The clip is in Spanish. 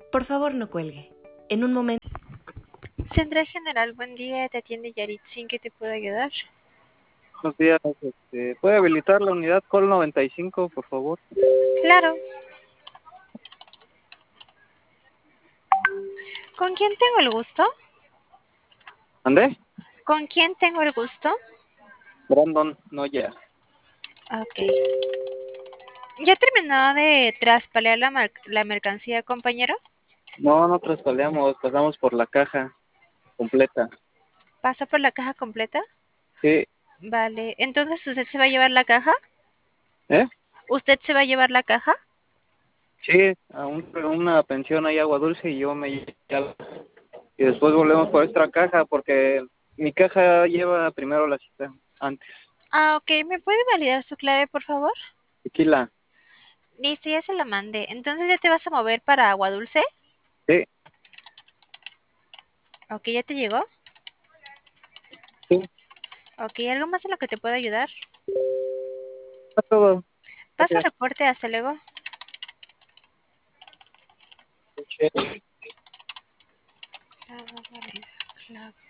Por favor, no cuelgue. En un momento. Central General, buen día, te atiende Yaritzi, ¿en qué te puedo ayudar? Buenos días, ¿puede habilitar la unidad Col 95, por favor? Claro. ¿Con quién tengo el gusto? ¿Andé? ¿Con quién tengo el gusto? Brandon Noya. Ok. ¿Ya terminó de traspalear la mercancía, compañero? No, no traspaleamos, pasamos por la caja completa. ¿Pasó por la caja completa? Sí, Vale, entonces ¿usted se va a llevar la caja? ¿eh? ¿Usted se va a llevar la caja? Sí, una pensión ahí Agua Dulce y yo y después volvemos por esta caja porque mi caja lleva primero la cita, antes. Ah, ok, ¿me puede validar su clave, por favor? Tequila. Listo, ya se la mandé. Entonces, ¿ya te vas a mover para Agua Dulce? Sí, Ok, ¿ya te llegó? sí, Ok, ¿algo más en lo que te puedo ayudar? está todo. Paso Gracias. reporte, hasta luego. Sí. Clave, clave.